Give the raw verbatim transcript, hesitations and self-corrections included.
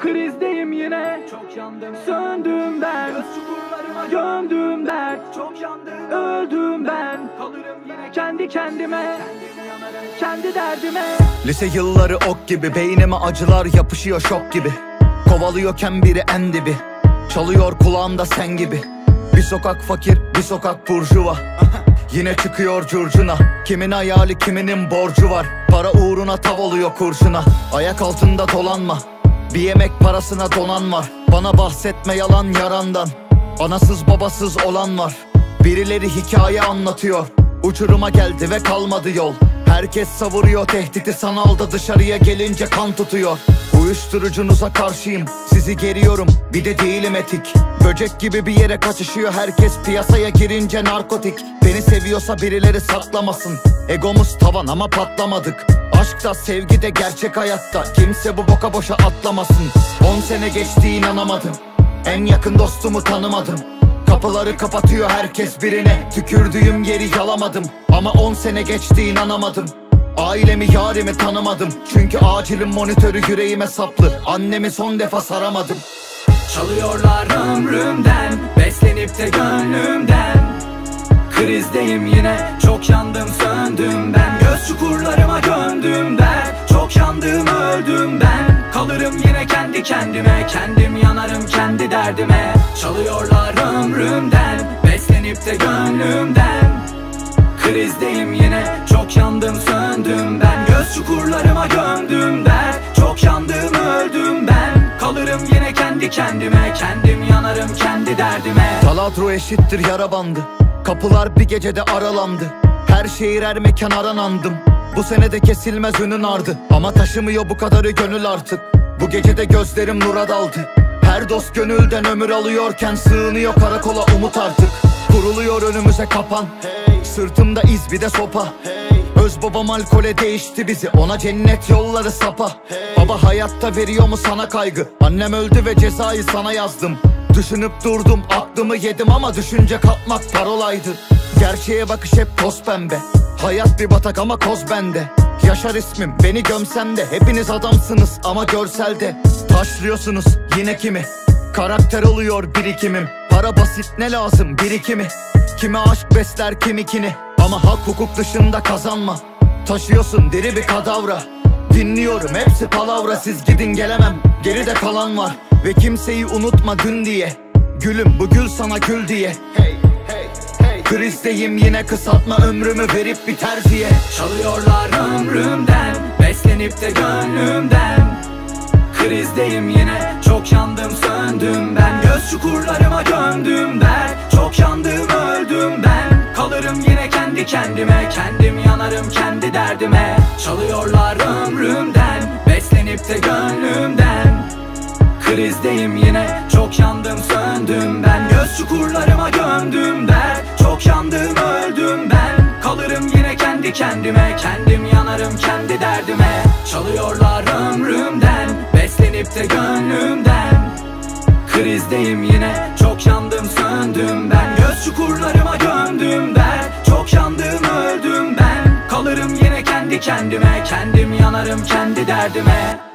Krizdeyim yine, çok yandım, söndüm ben. Göz çukurlarıma gömdüm dert, çok yandım, öldüm ben. Kalırım yine kendi kendime, kendi derdime. Lise yılları ok gibi, beynime acılar yapışıyor şok gibi. Kovalıyorken biri en dibi, çalıyor kulağımda sen gibi. Bir sokak fakir, bir sokak burjuva. Yine çıkıyor curcuna. Kimin hayali, kiminin borcu var. Para uğruna tav oluyor kurşuna. Ayak altında dolanma, bir yemek parasına donan var. Bana bahsetme yalan yarandan. Anasız babasız olan var. Birileri hikaye anlatıyor. Uçuruma geldi ve kalmadı yol. Herkes savuruyor tehdidi, sanalda dışarıya gelince kan tutuyor. Uyuşturucunuza karşıyım, sizi geriyorum, bir de değilim etik. Böcek gibi bir yere kaçışıyor herkes, piyasaya girince narkotik. Beni seviyorsa birileri saklamasın, egomuz tavan ama patlamadık. Aşkta, sevgide, gerçek hayatta kimse bu boka boşa atlamasın. On sene geçti inanamadım, en yakın dostumu tanımadım. Kapıları kapatıyor herkes birine, tükürdüğüm yeri yalamadım. Ama on sene geçti inanamadım, ailemi yarimi tanımadım. Çünkü acilin monitörü yüreğime saplı, annemi son defa saramadım. Çalıyorlar ömrümden, beslenip de gönlümden. Krizdeyim yine, çok yandım söndüm ben. Göz çukurlarıma gömdüm dert, çok yandım öldüm ben. Kalırım yine kendi kendime, kendim yanarım kendi derdime. Çalıyorlar ömrümden, beslenip de gönlümden. Krizdeyim yine, çok yandım söndüm ben. Göz çukurlarıma gömdüm dert, çok yandım öldüm ben. Kalırım yine kendi kendime, kendim yanarım kendi derdime. Taladro eşittir yara bandı, kapılar bir gecede aralandı. Her şehir her mekan aranandım, bu senede kesilmez ünün ardı. Ama taşımıyor bu kadarı gönül artık, bu gecede gözlerim nura daldı. Her dost gönülden ömür alıyorken sığınıyor karakola umut artık. Kuruluyor önümüze kapan, sırtımda iz bir de sopa. Öz babam alkole değişti bizi, ona cennet yolları sapa. Baba hayatta veriyor mu sana kaygı, annem öldü ve cezayı sana yazdım. Düşünüp durdum, aklımı yedim ama düşünce kapmak parolaydı. Gerçeğe bakış hep toz pembe, hayat bir batak ama koz bende. Yaşar ismim, beni gömsem de hepiniz adamsınız ama görselde. Taşlıyorsunuz yine kimi, karakter oluyor birikimim. Para basit, ne lazım birikimi. Kimi aşk besler kimikini, ama hak hukuk dışında kazanma. Taşıyorsun diri bir kadavra, dinliyorum hepsi palavra. Siz gidin gelemem, geride kalan var. Ve kimseyi unutma dün diye, gülüm bu gül sana gül diye. Hey, hey, hey. Krizdeyim yine, kısaltma ömrümü verip bir terziye. Çalıyorlar ömrümden, beslenip de gönlümden. Krizdeyim yine, çok yandım söndüm ben. Göz çukurlarıma gömdüm dert, çok yandım öldüm ben. Kalırım yine kendi kendime, kendim yanarım kendi derdime. Çalıyorlar ömrümden, beslenip de gönlümden. Krizdeyim yine, çok yandım söndüm ben. Göz çukurlarıma gömdüm dert, çok yandım öldüm ben. Kalırım yine kendi kendime, kendim yanarım kendi derdime. Çalıyorlar ömrümden, beslenip de gönlümden. Krizdeyim yine, çok yandım söndüm ben. Göz çukurlarıma gömdüm dert, çok yandım öldüm ben. Kalırım yine kendi kendime, kendim yanarım kendi derdime.